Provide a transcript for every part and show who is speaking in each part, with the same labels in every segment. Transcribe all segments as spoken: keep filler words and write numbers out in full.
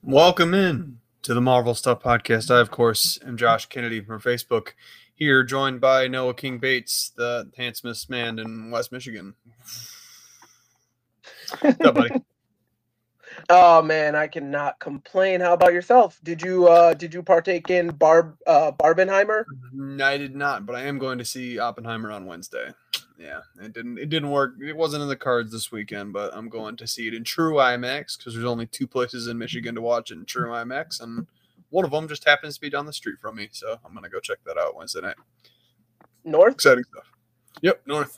Speaker 1: Welcome in to the Marvel Stuff Podcast. I, of course, am Josh Kennedy from Facebook, here joined by Noah King Bates, the handsomest man in West Michigan. What's up, buddy?
Speaker 2: Oh man, I cannot complain. How about yourself? Did you uh did you partake in Barb uh Barbenheimer?
Speaker 1: I did not, but I am going to see Oppenheimer on Wednesday. Yeah, it didn't it didn't work. It wasn't in the cards this weekend, but I'm going to see it in True IMAX because there's only two places in Michigan to watch it in True IMAX, and one of them just happens to be down the street from me. So I'm gonna go check that out Wednesday night.
Speaker 2: North?
Speaker 1: Exciting stuff. Yep, North.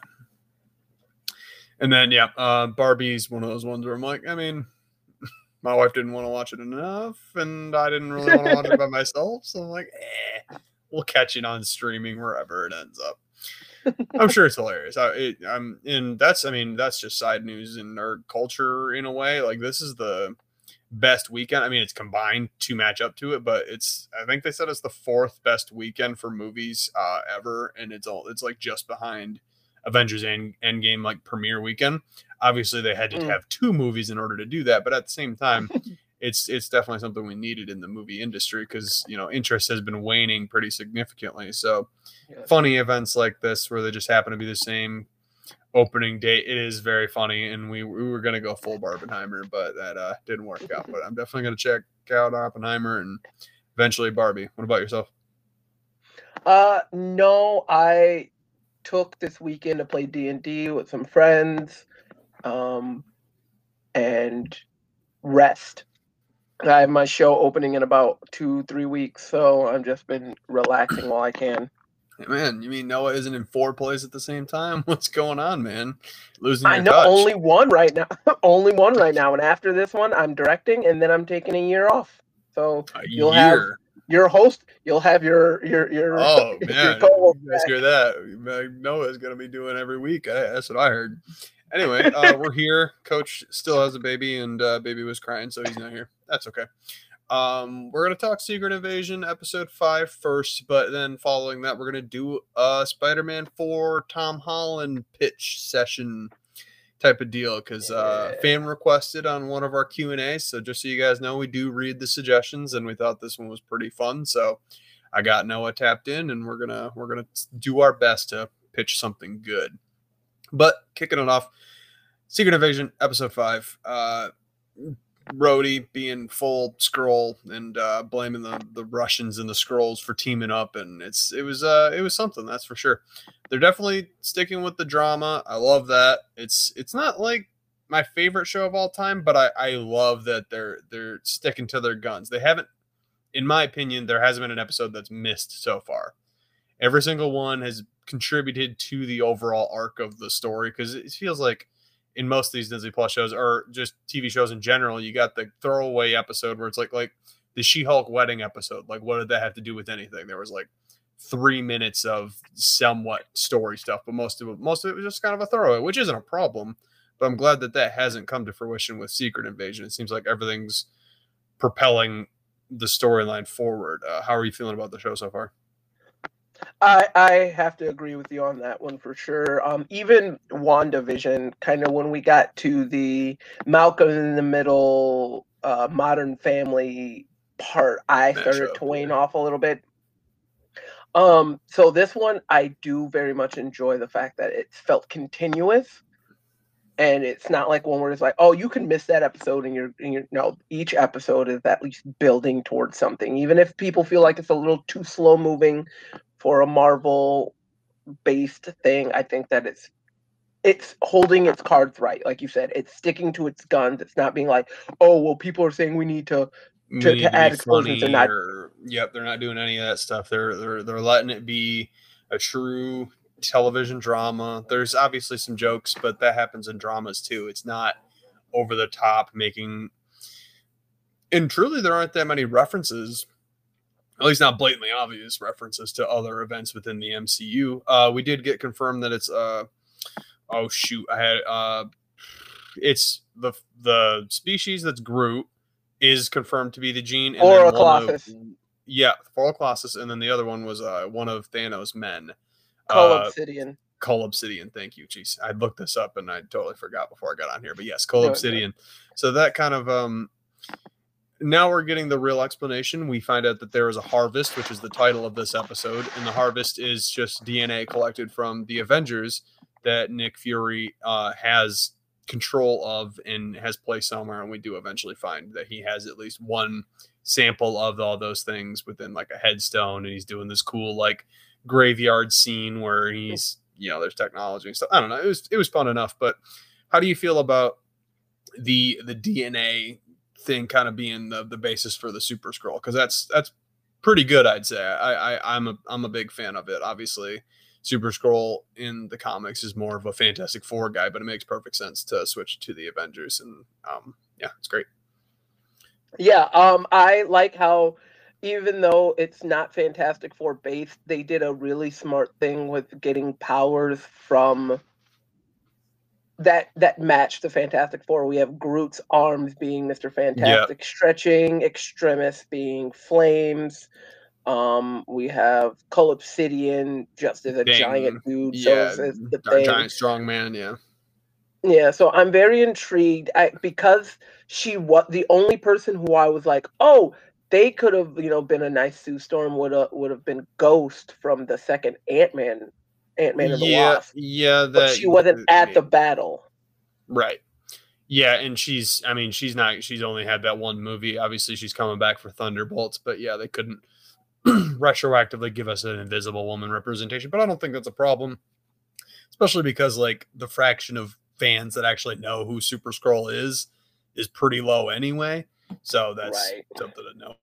Speaker 1: And then yeah, uh, Barbie's one of those ones where I'm like, I mean, my wife didn't want to watch it enough, and I didn't really want to watch it by myself. So I'm like, eh, we'll catch it on streaming wherever it ends up. I'm sure it's hilarious. I, it, I'm and that's I mean that's just side news in nerd culture in a way. Like this is the best weekend. I mean it's combined to match up to it, but it's I think they said it's the fourth best weekend for movies uh, ever, and it's all it's like just behind Avengers End Endgame like premiere weekend. Obviously they had to mm. have two movies in order to do that, but at the same time. It's it's definitely something we needed in the movie industry because, you know, interest has been waning pretty significantly. So yeah. Funny events like this where they just happen to be the same opening date, it is very funny. And we, we were going to go full Barbenheimer, but that uh, didn't work out. But I'm definitely going to check out Oppenheimer and eventually Barbie. What about yourself?
Speaker 2: Uh, no, I took this weekend to play D and D with some friends um, and rest. I have my show opening in about two, three weeks, so I've just been relaxing while I can.
Speaker 1: Hey man, you mean Noah isn't in four plays at the same time? What's going on, man? Losing your
Speaker 2: I know
Speaker 1: touch.
Speaker 2: only one right now. only one right now, and after this one, I'm directing, and then I'm taking a year off. So
Speaker 1: a
Speaker 2: you'll
Speaker 1: year.
Speaker 2: have your host. You'll have your your your.
Speaker 1: Oh man,
Speaker 2: your co-host
Speaker 1: you guys hear that? Noah's gonna be doing every week. I, that's what I heard. Anyway, uh, we're here. Coach still has a baby, and uh, baby was crying, so he's not here. That's okay. Um, we're going to talk Secret Invasion episode five first, but then following that, we're going to do a Spider-Man four Tom Holland pitch session type of deal because uh, yeah. fan requested on one of our Q and A's. So just so you guys know, we do read the suggestions, and we thought this one was pretty fun. So I got Noah tapped in, and we're gonna we're gonna do our best to pitch something good. But kicking it off, Secret Invasion episode five. Uh, Rhodey being full Skrull and uh, blaming the, the Russians and the Skrulls for teaming up, and it's it was uh it was something, that's for sure. They're definitely sticking with the drama. I love that. It's it's not like my favorite show of all time, but I, I love that they're they're sticking to their guns. They haven't, in my opinion, there hasn't been an episode that's missed so far. Every single one has contributed to the overall arc of the story because it feels like in most of these Disney Plus shows or just T V shows in general, you got the throwaway episode where it's like like the She-Hulk wedding episode. Like, what did that have to do with anything? There was like three minutes of somewhat story stuff, but most of it, most of it was just kind of a throwaway, which isn't a problem. But I'm glad that that hasn't come to fruition with Secret Invasion. It seems like everything's propelling the storyline forward. Uh, how are you feeling about the show so far?
Speaker 2: I, I have to agree with you on that one for sure. Um, even WandaVision, kind of when we got to the Malcolm in the Middle, uh, Modern Family part, I Match started up, to wane yeah. off a little bit. Um, so this one, I do very much enjoy the fact that it felt continuous, and it's not like one where it's like, oh, you can miss that episode, and you're, and you're no. Each episode is at least building towards something, even if people feel like it's a little too slow moving. For a Marvel-based thing, I think that it's it's holding its cards right, like you said. It's sticking to its guns. It's not being like, oh, well, people are saying we need to to,
Speaker 1: need
Speaker 2: to
Speaker 1: to
Speaker 2: add explosions and not.
Speaker 1: Or, yep, they're not doing any of that stuff. They're they're they're letting it be a true television drama. There's obviously some jokes, but that happens in dramas too. It's not over the top, making. And truly, there aren't that many references. At least not blatantly obvious references to other events within the M C U. Uh, we did get confirmed that it's uh oh shoot, I had uh it's the the species that's Groot is confirmed to be the gene.
Speaker 2: Or Colossus.
Speaker 1: Yeah, for Colossus, and then the other one was uh one of Thanos' men.
Speaker 2: Cull uh, Obsidian.
Speaker 1: Cull Obsidian, thank you. Jeez, I looked this up and I totally forgot before I got on here. But yes, Cull no, Obsidian. No. So that kind of um now we're getting the real explanation. We find out that there is a harvest, which is the title of this episode, and the harvest is just D N A collected from the Avengers that Nick Fury uh, has control of and has placed somewhere, and we do eventually find that he has at least one sample of all those things within like a headstone, and he's doing this cool like graveyard scene where he's, you know, there's technology and stuff. I don't know. It was it was fun enough, but how do you feel about the the D N A thing kind of being the, the basis for the Super Skrull? Because that's that's pretty good, I'd say. I, I I'm a I'm a big fan of it. Obviously, Super Skrull in the comics is more of a Fantastic Four guy, but it makes perfect sense to switch to the Avengers, and um, yeah, it's great.
Speaker 2: Yeah, um, I like how even though it's not Fantastic Four based, they did a really smart thing with getting powers from that that match the Fantastic Four. We have Groot's arms being Mister Fantastic, yep. Stretching, Extremis being flames. Um, we have Collapsidian just as a Dang. giant dude.
Speaker 1: Yeah,
Speaker 2: so it's, it's the
Speaker 1: thing. giant strong man. Yeah,
Speaker 2: yeah. So I'm very intrigued I, because she was the only person who I was like, oh, they could have, you know, been a nice Sue Storm. Would have would have been Ghost from the second Ant-Man. Ant-Man and the
Speaker 1: yeah,
Speaker 2: Wasp.
Speaker 1: Yeah, that
Speaker 2: but she wasn't at the battle.
Speaker 1: Right. Yeah, and she's I mean, she's not she's only had that one movie. Obviously, she's coming back for Thunderbolts, but yeah, they couldn't retroactively give us an Invisible Woman representation, but I don't think that's a problem. Especially because like the fraction of fans that actually know who Super Skrull is is pretty low anyway. So that's right. something to know.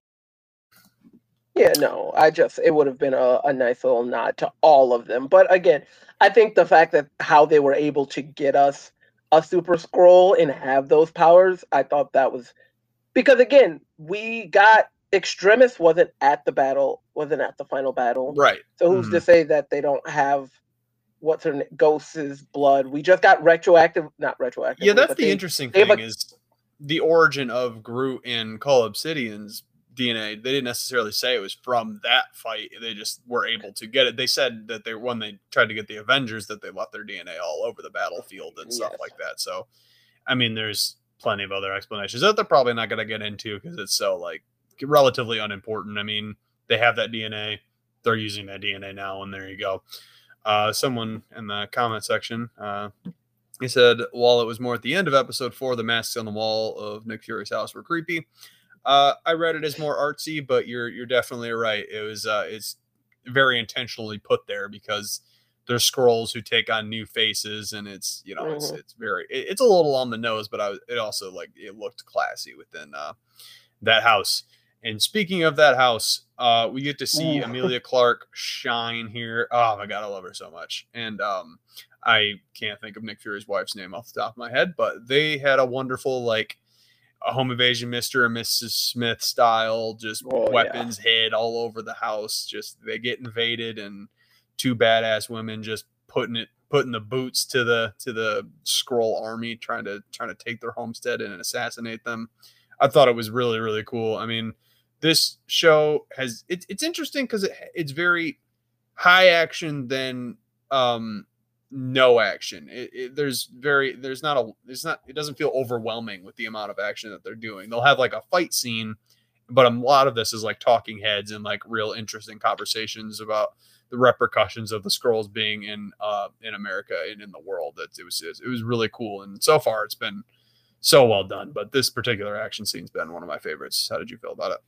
Speaker 2: Yeah, no, I just, it would have been a, a nice little nod to all of them. But again, I think the fact that how they were able to get us a Super Skrull and have those powers, I thought that was, because again, we got, Extremis wasn't at the battle, wasn't at the final battle.
Speaker 1: Right.
Speaker 2: So who's mm-hmm. to say that they don't have, what's her name, Ghost's blood? We just got retroactive, not retroactive.
Speaker 1: Yeah, that's the they, interesting thing a, is the origin of Groot and Collapsidian's D N A. They didn't necessarily say it was from that fight. They just were able to get it. They said that they when they tried to get the Avengers that they left their D N A all over the battlefield and stuff yes. like that. So, I mean, there's plenty of other explanations that they're probably not going to get into because it's so like relatively unimportant. I mean, they have that D N A. They're using that D N A now, and there you go. Uh, someone in the comment section, uh, he said, while it was more at the end of episode four, the masks on the wall of Nick Fury's house were creepy. Uh, I read it as more artsy, but you're you're definitely right. It was uh, it's very intentionally put there because there's Skrulls who take on new faces, and it's you know mm-hmm. it's it's very it, it's a little on the nose, but I was, it also like it looked classy within uh, that house. And speaking of that house, uh, we get to see Ooh. Emilia Clarke shine here. Oh my god, I love her so much. And um, I can't think of Nick Fury's wife's name off the top of my head, but they had a wonderful like. A home invasion, Mister and Missus Smith style, just oh, weapons yeah. hid all over the house. Just they get invaded, and two badass women just putting it, putting the boots to the to the Skrull army, trying to trying to take their homestead and assassinate them. I thought it was really really cool. I mean, this show has it, it's interesting because it, it's very high action then. Um, no action. It, it, there's very, there's not a, it's not, it doesn't feel overwhelming with the amount of action that they're doing. They'll have like a fight scene, but a lot of this is like talking heads and like real interesting conversations about the repercussions of the Skrulls being in, uh, in America and in the world. That it was, it was really cool. And so far it's been so well done, but this particular action scene's been one of my favorites. How did you feel about it?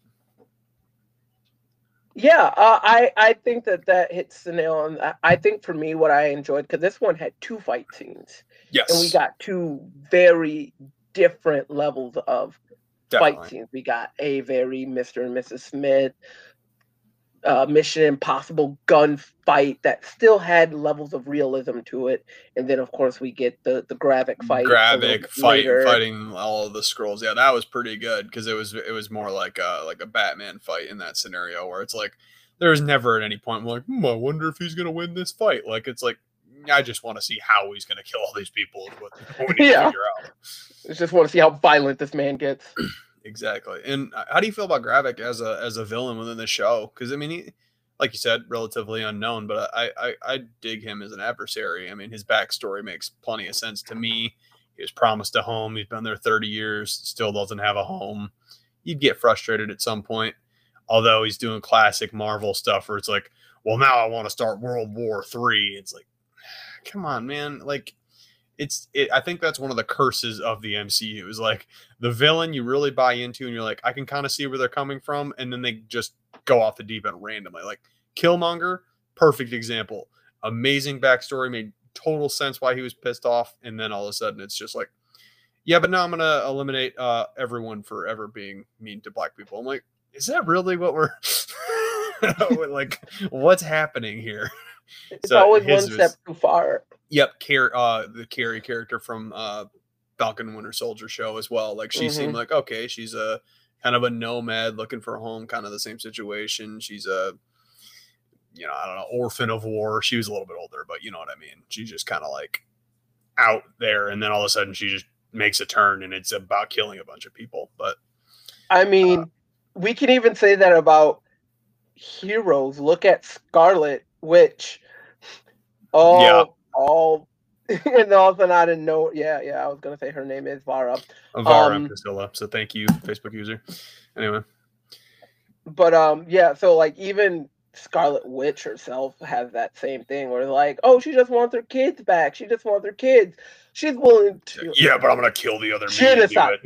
Speaker 2: Yeah, uh, I I think that that hits the nail on. I think for me, what I enjoyed because this one had two fight scenes,
Speaker 1: yes,
Speaker 2: and we got two very different levels of Definitely. fight scenes. We got a very Mister and Missus Smith, uh, Mission Impossible gunfight that still had levels of realism to it, and then of course we get the the Gravik fight.
Speaker 1: Gravik fight, fighting all of the Skrulls. Yeah, that was pretty good because it was it was more like a like a Batman fight in that scenario where it's like there's never at any point I'm like, hmm, I wonder if he's gonna win this fight. Like it's like I just want to see how he's gonna kill all these people. Is what, what we need yeah. to figure out.
Speaker 2: I just want to see how violent this man gets.
Speaker 1: Exactly. And how do you feel about Gravik as a as a villain within the show? Because I mean, he, like you said, relatively unknown, but I, I I dig him as an adversary. I mean, his backstory makes plenty of sense to me. He was promised a home. He's been there thirty years, still doesn't have a home. you'd get frustrated at some point. Although he's doing classic Marvel stuff where it's like, well, now I want to start World War Three. It's like, come on, man. Like, it's, it, I think that's one of the curses of the M C U is like the villain you really buy into and you're like, I can kind of see where they're coming from. And then they just go off the deep end randomly. Like Killmonger, perfect example. Amazing backstory, made total sense why he was pissed off. And then all of a sudden it's just like, yeah, but now I'm going to eliminate uh, everyone for ever being mean to black people. I'm like, is that really what we're like? What's happening here?
Speaker 2: It's so always one step was, too far.
Speaker 1: Yep, Car- uh, the Carrie character from uh, Falcon and Winter Soldier show as well. Like she mm-hmm. seemed like okay, she's a kind of a nomad looking for a home, kind of the same situation. She's a you know I don't know orphan of war. She was a little bit older, but you know what I mean. She's just kind of like out there, and then all of a sudden she just makes a turn, and it's about killing a bunch of people. But
Speaker 2: I mean. Uh, We can even say that about heroes. Look at Scarlet Witch. All, yeah. all, and all of a sudden I didn't know. Yeah, yeah, I was going to say her name is Vara.
Speaker 1: Vara um, Priscilla. So thank you, Facebook user. Anyway.
Speaker 2: But, um, yeah, so, like, even Scarlet Witch herself has that same thing where, like, oh, she just wants her kids back. She just wants her kids. She's willing to.
Speaker 1: Yeah, but I'm going to kill the other
Speaker 2: genocide.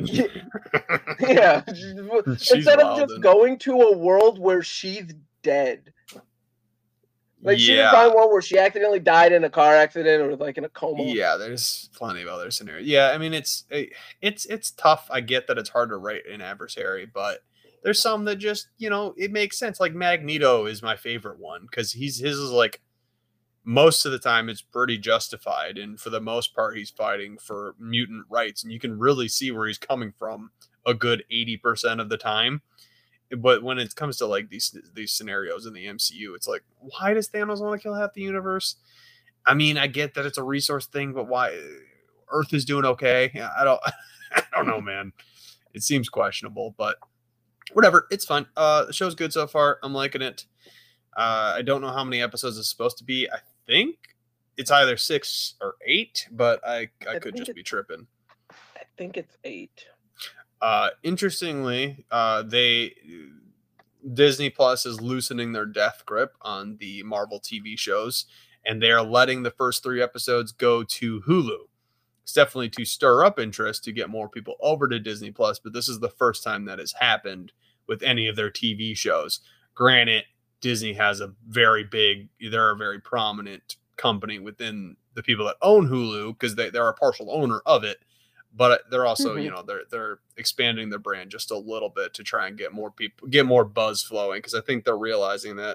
Speaker 2: Yeah. She's Instead of just going to a world where she's dead. Like, yeah. She didn't find one where she accidentally died in a car accident or, like, in a coma.
Speaker 1: Yeah, there's plenty of other scenarios. Yeah, I mean, it's it's it's tough. I get that it's hard to write an adversary, but there's some that just, you know, it makes sense. Like Magneto is my favorite one because he's his is like most of the time it's pretty justified. And for the most part, he's fighting for mutant rights. And you can really see where he's coming from a good eighty percent of the time. But when it comes to like these these scenarios in the M C U, it's like, why does Thanos want to kill half the universe? I mean, I get that it's a resource thing, but why? Earth is doing okay. I don't, I don't know, man. It seems questionable, but whatever. It's fun. Uh, the show's good so far. I'm liking it. Uh, I don't know how many episodes it's supposed to be. I think it's either six or eight, but I, I, I could just be tripping.
Speaker 2: I think it's eight.
Speaker 1: Uh, interestingly, uh, they Disney Plus is loosening their death grip on the Marvel T V shows, and they are letting the first three episodes go to Hulu. It's definitely to stir up interest to get more people over to Disney Plus, but this is the first time that has happened with any of their T V shows. Granted, Disney has a very big, they're a very prominent company within the people that own Hulu because they, they're a partial owner of it. But they're also, mm-hmm. you know, they're they're expanding their brand just a little bit to try and get more people, get more buzz flowing. Because I think they're realizing that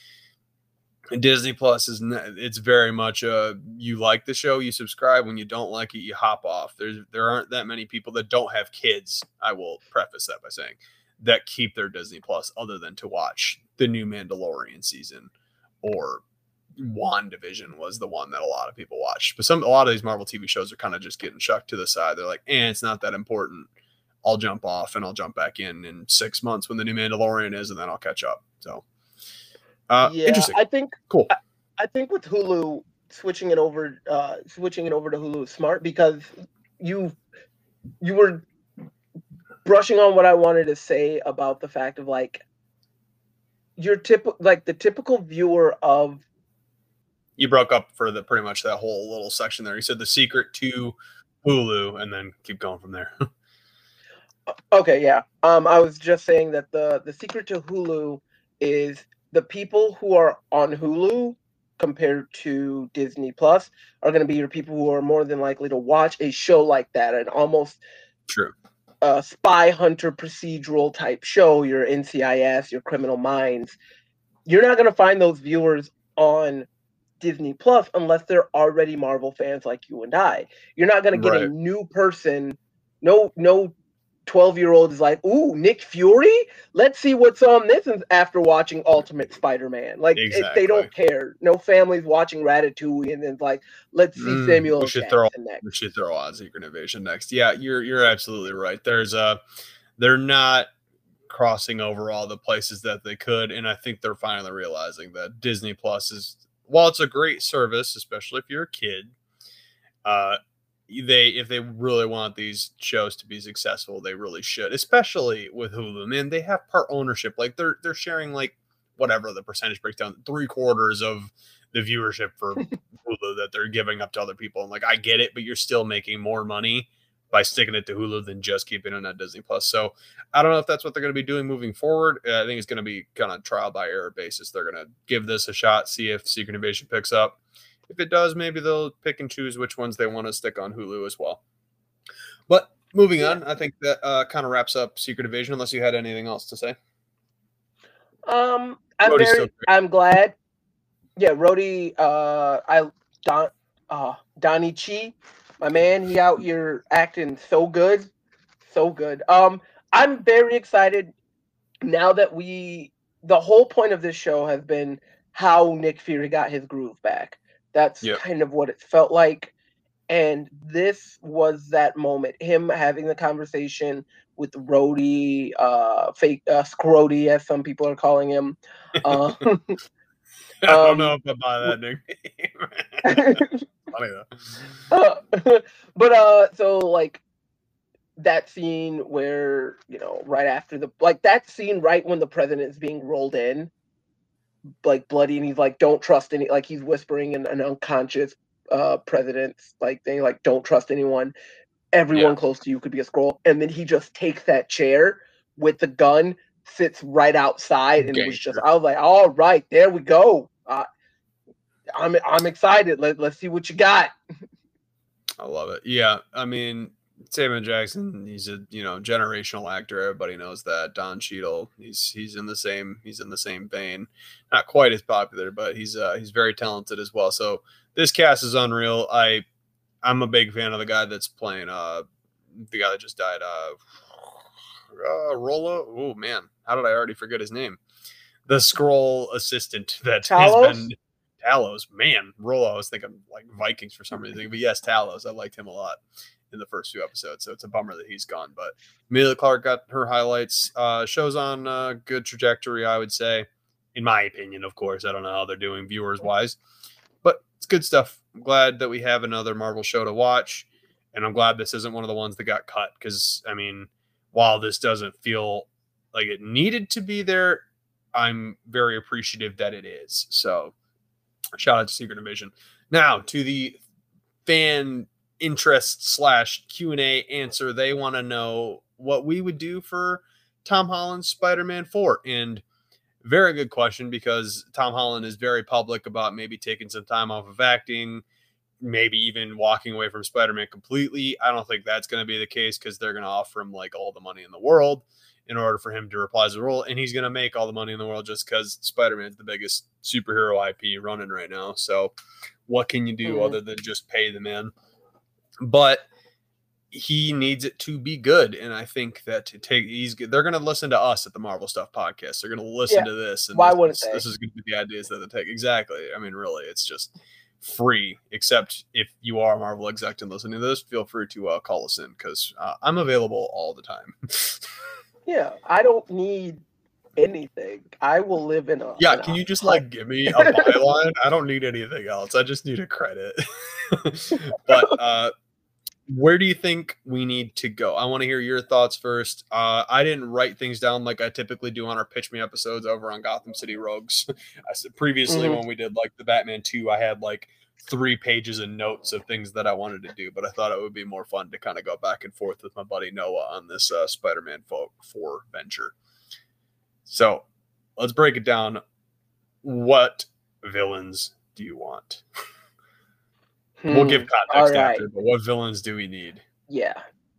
Speaker 1: Disney Plus is it's very much a you like the show, you subscribe. When you don't like it, you hop off. There's there aren't that many people that don't have kids. I will preface that by saying that keep their Disney Plus other than to watch the new Mandalorian season or WandaVision was the one that a lot of people watched. But some a lot of these Marvel T V shows are kind of just getting shucked to the side. They're like, eh, it's not that important. I'll jump off and I'll jump back in in six months when the new Mandalorian is, and then I'll catch up. So, uh,
Speaker 2: yeah,
Speaker 1: interesting.
Speaker 2: I think
Speaker 1: cool.
Speaker 2: I, I think with Hulu switching it over, uh, switching it over to Hulu is smart because you you were brushing on what I wanted to say about the fact of like your tip, like the typical viewer of.
Speaker 1: You broke up for the pretty much that whole little section there. You said the secret to Hulu, and then keep going from there.
Speaker 2: Okay, yeah. Um, I was just saying that the the secret to Hulu is the people who are on Hulu compared to Disney Plus are going to be your people who are more than likely to watch a show like that, an almost
Speaker 1: true
Speaker 2: uh, spy hunter procedural type show. Your N C I S, your Criminal Minds. You're not going to find those viewers on Disney Plus unless they're already Marvel fans like you and I. You're not going to get right. a new person. No, no twelve year old is like, ooh, Nick Fury. Let's see what's on this after watching Ultimate Spider-Man. Like exactly. it, they don't care. No family's watching Ratatouille and then like, let's see mm, Samuel
Speaker 1: we should throw next. We should throw on Secret Invasion next. Yeah, you're you're absolutely right. There's a they're not crossing over all the places that they could, and I think they're finally realizing that Disney Plus is. While it's a great service, especially if you're a kid, uh, they if they really want these shows to be successful, they really should, especially with Hulu. Man, they have part ownership. Like they're they're sharing like whatever the percentage breakdown, three quarters of the viewership for Hulu that they're giving up to other people. And like I get it, but you're still making more money by sticking it to Hulu than just keeping it on Disney Plus. So I don't know if that's what they're going to be doing moving forward. I think it's going to be kind of trial by error basis. They're going to give this a shot, see if Secret Invasion picks up. If it does, maybe they'll pick and choose which ones they want to stick on Hulu as well. But moving on, I think that uh, kind of wraps up Secret Invasion, unless you had anything else to say.
Speaker 2: Um, I'm very, I'm glad. Yeah, Rhodey, uh, I Don, uh, Donnie Chi, my man, he out here acting so good, so good. Um, I'm very excited now that we. The whole point of this show has been how Nick Fury got his groove back. That's yep. kind of what it felt like. And this was that moment, him having the conversation with Rhodey, uh, fake uh, Scrody, as some people are calling him. Uh,
Speaker 1: I don't um, know if I buy that nickname. Funny though.
Speaker 2: Uh, but uh, so like that scene where, you know, right after the like that scene right when the president is being rolled in, like bloody, and he's like, "Don't trust any," like he's whispering in an unconscious uh president's like thing, like, "Don't trust anyone. Everyone yeah. close to you could be a Skrull." And then he just takes that chair with the gun, sits right outside, and it was just, I was like, all right, there we go. Uh, I'm I'm excited. Let, let's see what you got.
Speaker 1: I love it. Yeah, I mean, Samuel Jackson, he's a, you know, generational actor. Everybody knows that. Don Cheadle, he's he's in the same he's in the same vein. Not quite as popular, but he's uh, he's very talented as well. So this cast is unreal. I I'm a big fan of the guy that's playing uh the guy that just died. Uh, uh Rollo. Oh man, how did I already forget his name? The Skrull assistant that
Speaker 2: Talos?
Speaker 1: has been Talos. Man, Rollo. I was thinking like Vikings for some reason, but yes, Talos. I liked him a lot in the first few episodes, so it's a bummer that he's gone. But Emilia Clarke got her highlights. Uh, show's on a good trajectory, I would say, in my opinion. Of course, I don't know how they're doing viewers wise, but it's good stuff. I'm glad that we have another Marvel show to watch, and I'm glad this isn't one of the ones that got cut, because I mean, while this doesn't feel like it needed to be there, I'm very appreciative that it is. So shout out to Secret Invasion. Now to the fan interest slash Q and A answer. They want to know what we would do for Tom Holland's Spider-Man four. And very good question, because Tom Holland is very public about maybe taking some time off of acting, maybe even walking away from Spider-Man completely. I don't think that's going to be the case, because they're going to offer him like all the money in the world in order for him to reprise the role. And he's going to make all the money in the world just because Spider-Man's the biggest superhero I P running right now. So what can you do mm-hmm. other than just pay the man? But he needs it to be good, and I think that to take he's they're going to listen to us at the Marvel Stuff Podcast. They're going to listen yeah. to this, and
Speaker 2: why
Speaker 1: this,
Speaker 2: wouldn't
Speaker 1: this, this is going to be the ideas that they take. Exactly. I mean, really, it's just free. Except if you are a Marvel exec and listening to this, feel free to uh, call us in, because uh, I'm available all the time.
Speaker 2: Yeah, I don't need anything. I will live in a
Speaker 1: yeah.
Speaker 2: in
Speaker 1: Can
Speaker 2: a
Speaker 1: you just like give me a byline? I don't need anything else. I just need a credit. But uh, where do you think we need to go? I want to hear your thoughts first. Uh, I didn't write things down like I typically do on our Pitch Me episodes over on Gotham City Rogues. I said previously mm-hmm. when we did like the Batman two, I had like three pages of notes of things that I wanted to do, but I thought it would be more fun to kind of go back and forth with my buddy Noah on this uh, Spider-Man four venture. So let's break it down. What villains do you want? Hmm. We'll give context right. after, but what villains do we need?
Speaker 2: Yeah.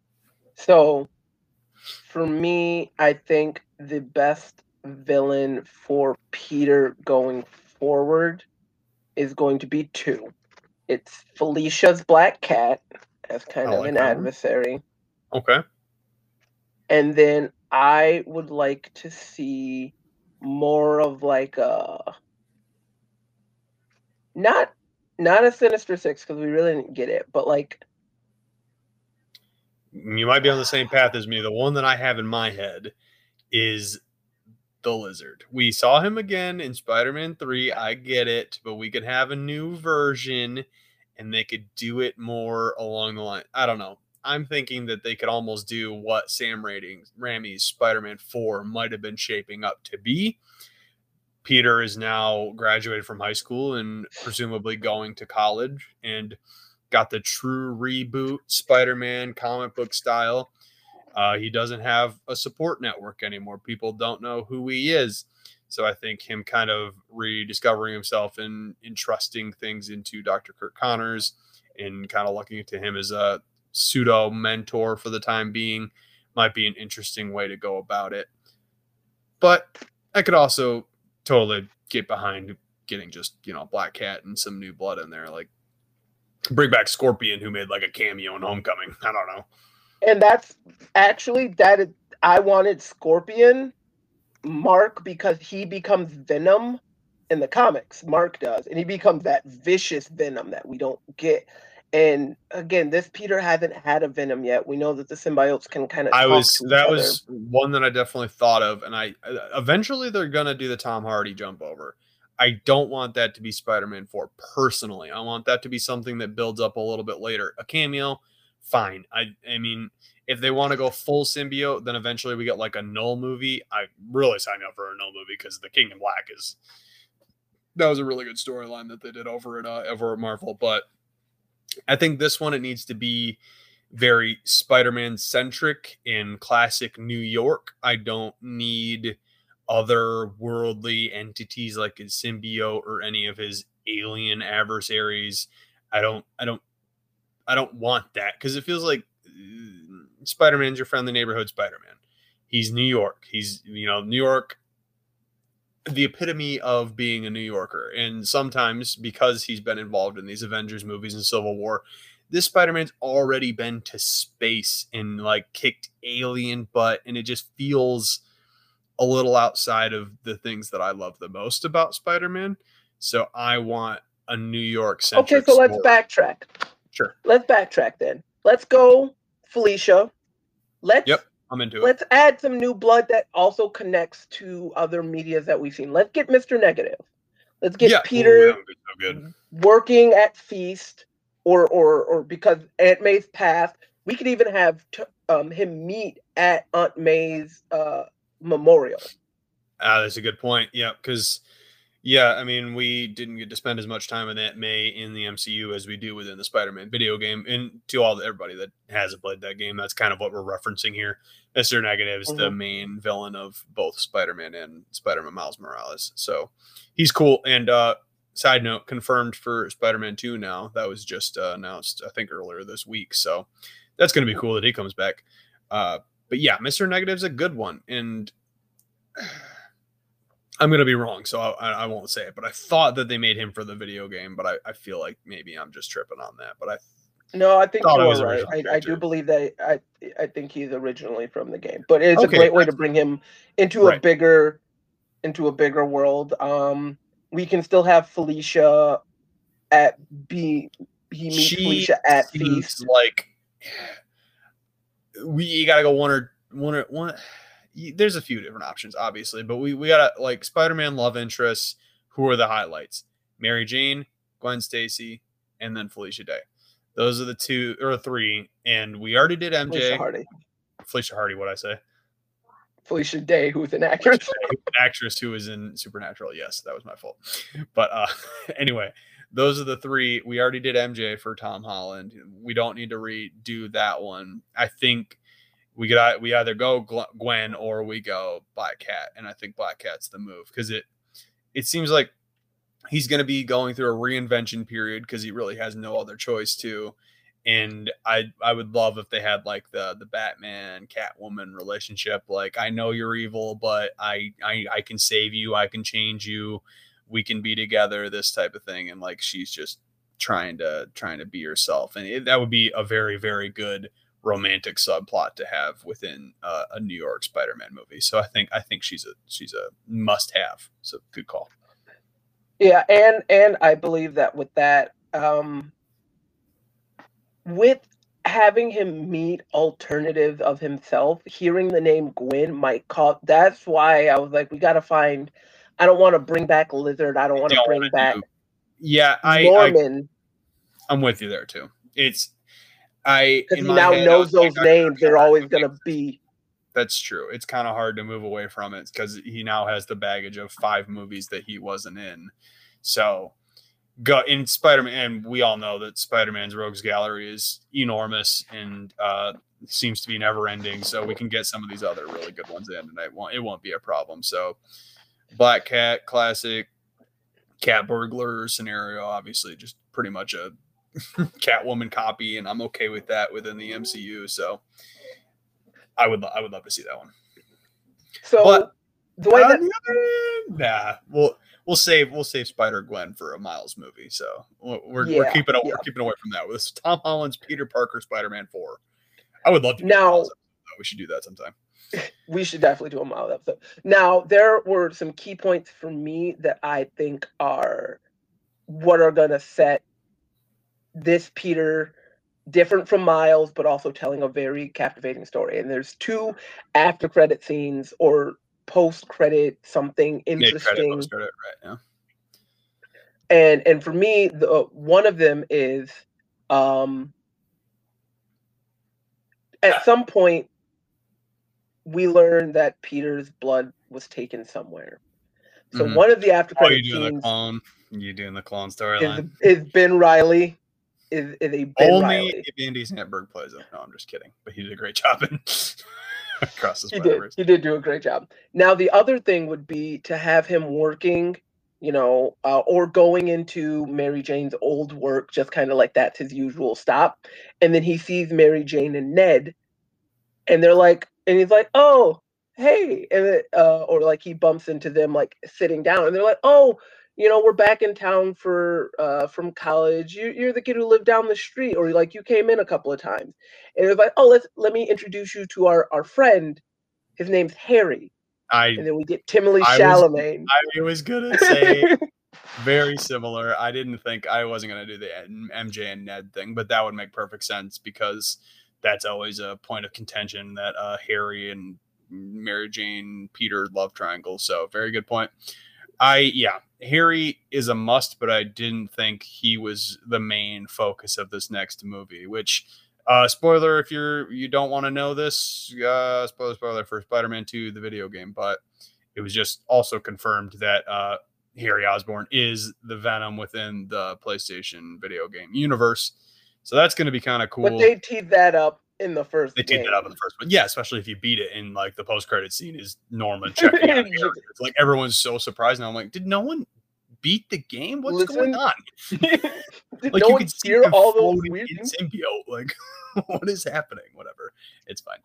Speaker 2: So for me, I think the best villain for Peter going forward is going to be two. It's Felicia's Black Cat as kind I of like an adversary.
Speaker 1: One. Okay.
Speaker 2: And then I would like to see more of like a not not a Sinister Six, because we really didn't get it, but like
Speaker 1: you might be on the same path as me. The one that I have in my head is the Lizard. We saw him again in Spider-Man three. I get it, but we could have a new version. and they could do it more along the line. I don't know. I'm thinking that they could almost do what Sam Raimi's Spider-Man four might have been shaping up to be. Peter is now graduated from high school and presumably going to college, and got the true reboot Spider-Man comic book style. Uh, he doesn't have a support network anymore. People don't know who he is. So I think him kind of rediscovering himself and entrusting things into Doctor Kirk Connors and kind of looking to him as a pseudo mentor for the time being might be an interesting way to go about it. But I could also totally get behind getting just, you know, Black Cat and some new blood in there. Like, bring back Scorpion, who made like a cameo in Homecoming. I don't know.
Speaker 2: And that's actually that I wanted Scorpion Mark because he becomes Venom in the comics. Mark does, and he becomes that vicious Venom that we don't get. And again, this Peter hasn't had a Venom yet. We know that the symbiotes can kind of.
Speaker 1: I
Speaker 2: talk
Speaker 1: was
Speaker 2: to
Speaker 1: that
Speaker 2: each
Speaker 1: was
Speaker 2: other.
Speaker 1: one that I definitely thought of, and I eventually they're gonna do the Tom Hardy jump over. I don't want that to be Spider-Man four personally. I want that to be something that builds up a little bit later. A cameo, fine. I I mean, if they want to go full symbiote, then eventually we get like a Null movie. I really sign up for a Null movie because the King in Black is that was a really good storyline that they did over at uh, over at Marvel. But I think this one, it needs to be very Spider-Man centric in classic New York. I don't need other worldly entities like his symbiote or any of his alien adversaries. I don't, I don't, I don't want that because it feels like Spider-Man's your friendly neighborhood Spider-Man. He's New York. He's, you know, New York, the epitome of being a New Yorker. And sometimes because he's been involved in these Avengers movies and Civil War, this Spider-Man's already been to space and like kicked alien butt. And it just feels a little outside of the things that I love the most about Spider-Man. So I want a New York centric.
Speaker 2: Okay, so let's
Speaker 1: story.
Speaker 2: backtrack.
Speaker 1: Sure.
Speaker 2: Let's backtrack then. Let's go, Felicia. Let's
Speaker 1: Yep, I'm into it.
Speaker 2: Let's add some new blood that also connects to other medias that we've seen. Let's get Mister Negative. Let's get
Speaker 1: yeah.
Speaker 2: Peter
Speaker 1: Ooh, that would be so good.
Speaker 2: working at Feast, or or or because Aunt May's passed. We could even have t- um, him meet at Aunt May's uh, memorial.
Speaker 1: Ah, that's a good point. Yeah, because yeah, I mean, we didn't get to spend as much time with Aunt May in the M C U as we do within the Spider-Man video game. And to all everybody that hasn't played that game, that's kind of what we're referencing here. Mister Negative is mm-hmm. the main villain of both Spider-Man and Spider-Man Miles Morales. So he's cool. And uh, side note, confirmed for Spider-Man two now. That was just uh, announced, I think, earlier this week. So that's going to be cool that he comes back. Uh, but yeah, Mister Negative's a good one. And I'm going to be wrong, so I, I won't say it. But I thought that they made him for the video game, but I, I feel like maybe I'm just tripping on that. But I
Speaker 2: no, I think you're right. I, I do believe that I I think he's originally from the game, but it's okay, a great way to bring him into right. a bigger into a bigger world. Um, we can still have Felicia at B. He meets she Felicia at Feast.
Speaker 1: Like we you gotta go one or one or one. There's a few different options, obviously, but we, we got like Spider-Man love interests. Who are the highlights? Mary Jane, Gwen Stacy, and then Felicia Day. Those are the two or three. And we already did M J.
Speaker 2: Felicia Hardy.
Speaker 1: Felicia Hardy, what'd I say?
Speaker 2: Felicia Day, who's an actress.
Speaker 1: Day, an actress who is in Supernatural. Yes, that was my fault. But uh, anyway, those are the three. We already did M J for Tom Holland. We don't need to redo that one. I think we could we either go Gwen or we go Black Cat, and I think Black Cat's the move because it it seems like he's going to be going through a reinvention period because he really has no other choice to. And I I would love if they had like the the Batman Catwoman relationship. Like, I know you're evil, but I I I can save you. I can change you. We can be together. This type of thing. And like she's just trying to trying to be herself, and it, that would be a very very good romantic subplot to have within uh, a New York Spider-Man movie. So I think I think she's a she's a must have. So good call.
Speaker 2: Yeah, and and I believe that with that, um, with having him meet alternatives of himself, hearing the name Gwen might call. That's why I was like, we got to find. I don't want to bring back Lizard. I don't want to bring back.
Speaker 1: Do. Yeah, I.
Speaker 2: Norman.
Speaker 1: I I'm with you there too. It's I
Speaker 2: because
Speaker 1: in
Speaker 2: he
Speaker 1: my
Speaker 2: now
Speaker 1: head, I
Speaker 2: knows
Speaker 1: was like,
Speaker 2: those names. They're always gonna be.
Speaker 1: That's true. It's kind of hard to move away from it because he now has the baggage of five movies that he wasn't in. So, go in Spider-Man, and we all know that Spider-Man's Rogues Gallery is enormous and uh, seems to be never ending. So we can get some of these other really good ones in, and it won't it won't be a problem. So, Black Cat, classic, Cat Burglar scenario, obviously just pretty much a Catwoman copy, and I'm okay with that within the M C U. So. I would, I would love to see that one.
Speaker 2: So
Speaker 1: but
Speaker 2: the way that
Speaker 1: other, nah, we'll we'll save we'll save Spider Gwen for a Miles movie. So we're
Speaker 2: yeah,
Speaker 1: we're keeping
Speaker 2: yeah.
Speaker 1: we're keeping away from that. With Tom Holland's Peter Parker Spider Man four, I would love to do
Speaker 2: now.
Speaker 1: Miles episode. We should do that sometime.
Speaker 2: We should definitely do a Miles episode. Now there were some key points for me that I think are what are going to set this Peter different from Miles, but also telling a very captivating story. And there's two after credit scenes or post credit something interesting.
Speaker 1: Post credit, right? Yeah.
Speaker 2: And and for me, the uh, one of them is, um, at some point, we learn that Peter's blood was taken somewhere. So mm-hmm. one of the after credit
Speaker 1: oh, you're doing
Speaker 2: scenes,
Speaker 1: the clone. You're doing the clone storyline.
Speaker 2: Is, is Ben Riley. Is, is a Ben
Speaker 1: Only
Speaker 2: Riley.
Speaker 1: if Andy Samberg plays him. No, I'm just kidding. But he did a great job in across the
Speaker 2: He did. He did do a great job. Now, the other thing would be to have him working, you know, uh, or going into Mary Jane's old work, just kind of like that's his usual stop. And then he sees Mary Jane and Ned, and they're like, and he's like, oh, hey. And it, uh, or like he bumps into them like sitting down, and they're like, oh, you know, we're back in town for uh, from college. You, you're the kid who lived down the street, or like you came in a couple of times. And it's like, oh, let's let me introduce you to our, our friend. His name's Harry.
Speaker 1: I
Speaker 2: and then we get Timothée
Speaker 1: I
Speaker 2: Chalamet.
Speaker 1: Was, I was gonna say very similar. I didn't think I wasn't gonna do the M J and Ned thing, but that would make perfect sense because that's always a point of contention that uh, Harry and Mary Jane Peter love triangle. So very good point. I yeah, Harry is a must, but I didn't think he was the main focus of this next movie. Which, uh, spoiler if you're you don't want to know this, uh, spoiler spoiler for Spider-Man two, the video game. But it was just also confirmed that uh, Harry Osborn is the Venom within the PlayStation video game universe. So that's going to be kind of cool.
Speaker 2: But they teed that up in the first
Speaker 1: they
Speaker 2: game.
Speaker 1: teed that up in the first one. Yeah, especially if you beat it in like the post-credit scene is Norman checking out. It's like everyone's so surprised now. I'm like, did no one beat the game? What's Listen, going on?
Speaker 2: did
Speaker 1: like
Speaker 2: no
Speaker 1: you
Speaker 2: one
Speaker 1: can see
Speaker 2: hear all those weird
Speaker 1: symbiote. Like what is happening? Whatever. It's fine.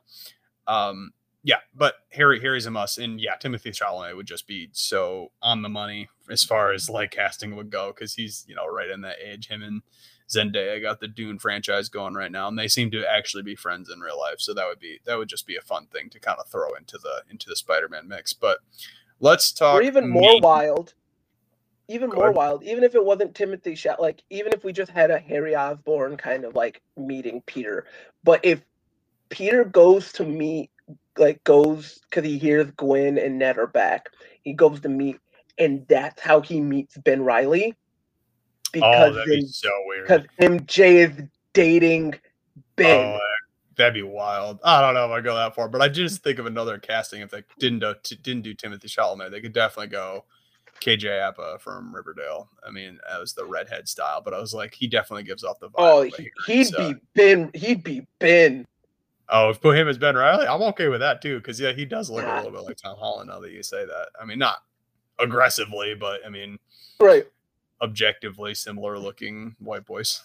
Speaker 1: Um yeah, but Harry Harry's a must. And yeah, Timothée Chalamet would just be so on the money as far as like casting would go, because he's, you know, right in that age. Him and Zendaya got the Dune franchise going right now, and they seem to actually be friends in real life. So that would be that would just be a fun thing to kind of throw into the into the Spider-Man mix. But let's talk.
Speaker 2: Or even more main... wild, even Go more ahead. wild. Even if it wasn't Timothée Chalamet, like even if we just had a Harry Osborn kind of like meeting Peter, but if Peter goes to meet, like goes because he hears Gwen and Ned are back, he goes to meet, and that's how he meets Ben Riley. Because
Speaker 1: oh, that'd be so weird.
Speaker 2: Because M J is dating Ben.
Speaker 1: Oh, that'd be wild. I don't know if I go that far, but I just think of another casting. If they didn't do, didn't do Timothée Chalamet, they could definitely go K J Apa from Riverdale. I mean, that was the redhead style, but I was like, he definitely gives off the vibe.
Speaker 2: Oh, he, he'd so. be Ben. He'd be Ben.
Speaker 1: Oh, if put him as Ben Riley, I'm okay with that too. Because yeah, he does look yeah. a little bit like Tom Holland. Now that you say that, I mean, not aggressively, but I mean,
Speaker 2: right.
Speaker 1: objectively similar looking white boys.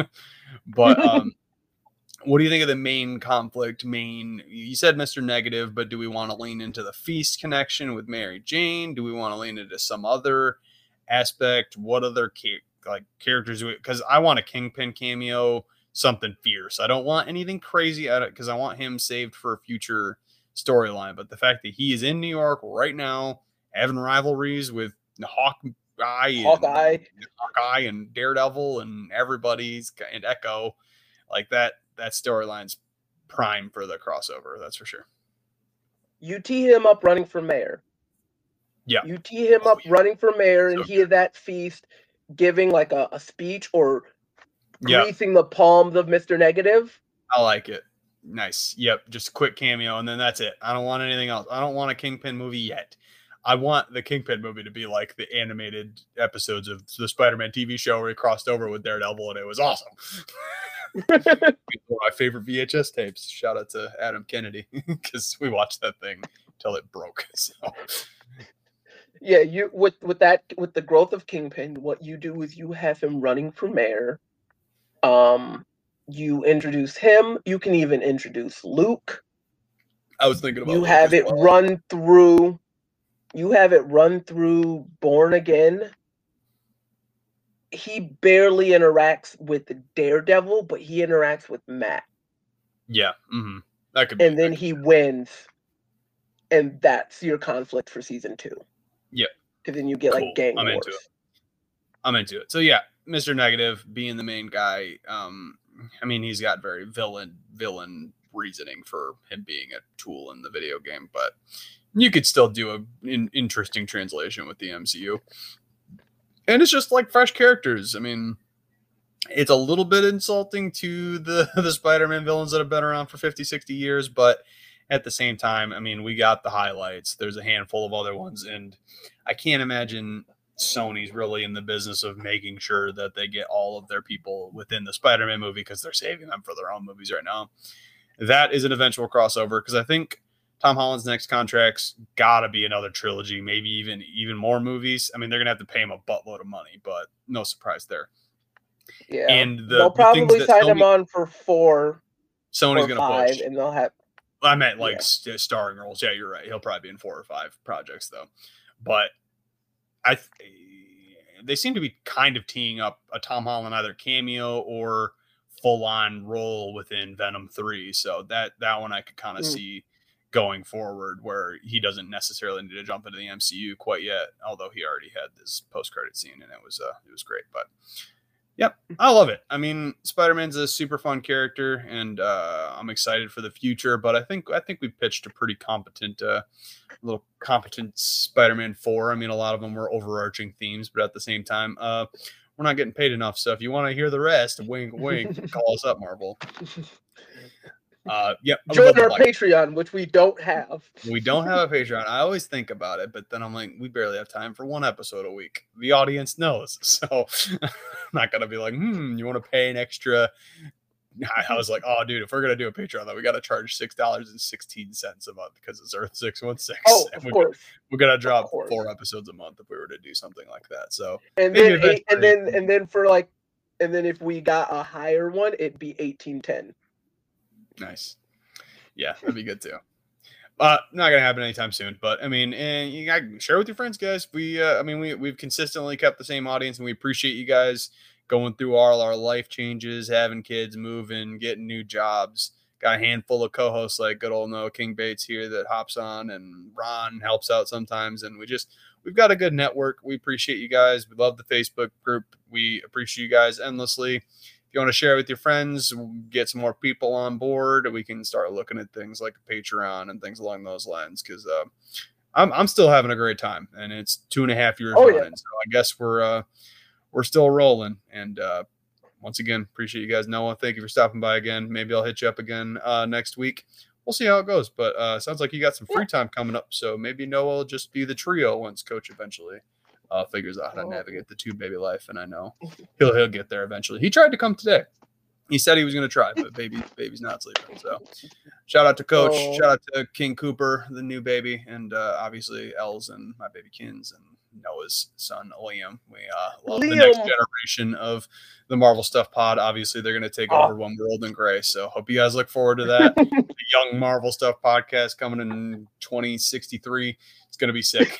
Speaker 1: But um what do you think of the main conflict? Main you said Mister Negative, but do we want to lean into the Feast connection with Mary Jane? Do we want to lean into some other aspect? What other ca- like characters do we, because I want a Kingpin cameo, something fierce. I don't want anything crazy at it because I want him saved for a future storyline. But the fact that he is in New York right now having rivalries with Hawk Hawkeye,
Speaker 2: Hawkeye.
Speaker 1: And, Hawkeye and Daredevil and everybody's and Echo, like that. That storyline's prime for the crossover. That's for sure.
Speaker 2: You tee him up running for mayor.
Speaker 1: Yeah.
Speaker 2: You tee him oh, up yeah. running for mayor, and
Speaker 1: so
Speaker 2: he is at Feast giving like a, a speech or
Speaker 1: Yep.
Speaker 2: greasing the palms of Mister Negative.
Speaker 1: I like it. Nice. Yep. Just a quick cameo, and then that's it. I don't want anything else. I don't want a Kingpin movie yet. I want the Kingpin movie to be like the animated episodes of the Spider-Man T V show where he crossed over with Daredevil, and it was awesome. One of my favorite V H S tapes. Shout out to Adam Kennedy because we watched that thing till it broke. So.
Speaker 2: Yeah, you with with that with the growth of Kingpin, what you do is you have him running for mayor. Um, you introduce him. You can even introduce Luke.
Speaker 1: I was thinking about
Speaker 2: you
Speaker 1: Luke
Speaker 2: have
Speaker 1: as
Speaker 2: it
Speaker 1: well.
Speaker 2: run through. You have it run through Born Again. He barely interacts with Daredevil, but he interacts with Matt.
Speaker 1: Yeah, mm-hmm. that could be.
Speaker 2: And then he wins, and that's your conflict for season two.
Speaker 1: Yep.
Speaker 2: Because then you get
Speaker 1: Cool.
Speaker 2: like gang
Speaker 1: I'm
Speaker 2: wars.
Speaker 1: into it. I'm into it. So yeah, Mister Negative being the main guy. Um, I mean, he's got very villain villain reasoning for him being a tool in the video game, but you could still do a an interesting translation with the M C U. And it's just like fresh characters. I mean, it's a little bit insulting to the, the Spider-Man villains that have been around for fifty, sixty years, but at the same time, I mean, we got the highlights. There's a handful of other ones, and I can't imagine Sony's really in the business of making sure that they get all of their people within the Spider-Man movie because they're saving them for their own movies right now. That is an eventual crossover because I think Tom Holland's next contract's got to be another trilogy, maybe even even more movies. I mean, they're going to have to pay him a buttload of money, but no surprise there.
Speaker 2: Yeah,
Speaker 1: and the,
Speaker 2: they'll
Speaker 1: the
Speaker 2: probably sign
Speaker 1: Sony,
Speaker 2: him on for four.
Speaker 1: Sony's going to push,
Speaker 2: and they'll have.
Speaker 1: I meant like
Speaker 2: yeah.
Speaker 1: st- starring roles. Yeah, you're right. He'll probably be in four or five projects though. But I, they seem to be kind of teeing up a Tom Holland either cameo or full on role within Venom three. So that that one I could kind of mm. see going forward, where he doesn't necessarily need to jump into the M C U quite yet, although he already had this post credit scene and it was uh it was great. But yep, I love it. I mean, Spider-Man's a super fun character, and uh, I'm excited for the future. But I think I think we pitched a pretty competent, uh, little competent Spider-Man four. I mean, a lot of them were overarching themes, but at the same time, uh, we're not getting paid enough. So if you want to hear the rest, wink, wink, call us up, Marvel. Uh, yep.
Speaker 2: Join our like Patreon, which we don't have.
Speaker 1: We don't have a Patreon. I always think about it, but then I'm like, we barely have time for one episode a week. The audience knows, so I'm not gonna be like, hmm, you want to pay an extra? I was like, oh, dude, if we're gonna do a Patreon, though, we got to charge six dollars and sixteen cents a month because it's Earth six one six.
Speaker 2: Oh, of
Speaker 1: we,
Speaker 2: course.
Speaker 1: We're gonna drop four episodes a month if we were to do something like that. So
Speaker 2: and then eight, and then and then for like, and then if we got a higher one, it'd be eighteen ten.
Speaker 1: Nice. Yeah, that'd be good too. Uh, not gonna happen anytime soon, but I mean, and you gotta share with your friends, guys. We, uh, I mean, we we've consistently kept the same audience, and we appreciate you guys going through all our life changes, having kids, moving, getting new jobs. Got a handful of co-hosts like good old Noah King Bates here that hops on, and Ron helps out sometimes, and we just we've got a good network. We appreciate you guys. We love the Facebook group. We appreciate you guys endlessly. If you want to share with your friends, get some more people on board, we can start looking at things like Patreon and things along those lines. Because uh, I'm I'm still having a great time, and it's two and a half years
Speaker 2: oh,
Speaker 1: running.
Speaker 2: Yeah.
Speaker 1: So I guess we're uh, we're still rolling. And uh, once again, appreciate you guys. Noah, thank you for stopping by again. Maybe I'll hit you up again uh, next week. We'll see how it goes. But uh, sounds like you got some free time coming up. So maybe Noah will just be the trio once Coach eventually Uh, figures out how to navigate the two baby life, and I know he'll he'll get there eventually. He tried to come today. He said he was going to try, but baby baby's not sleeping. So shout out to Coach, oh. shout out to King Cooper, the new baby, and uh, obviously Els and my baby Kins and Noah's son Liam. We uh, love Liam. The next generation of the Marvel Stuff Pod. Obviously, they're going to take oh. over when we're old and gray. So hope you guys look forward to that. The Young Marvel Stuff podcast coming in twenty sixty-three. It's going to be sick.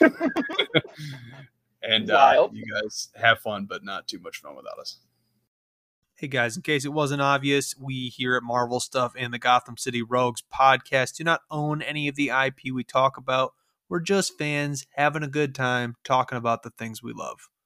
Speaker 1: And uh, you guys have fun, but not too much fun without us.
Speaker 3: Hey guys, in case it wasn't obvious, we here at Marvel Stuff and the Gotham City Rogues podcast do not own any of the I P we talk about. We're just fans having a good time talking about the things we love.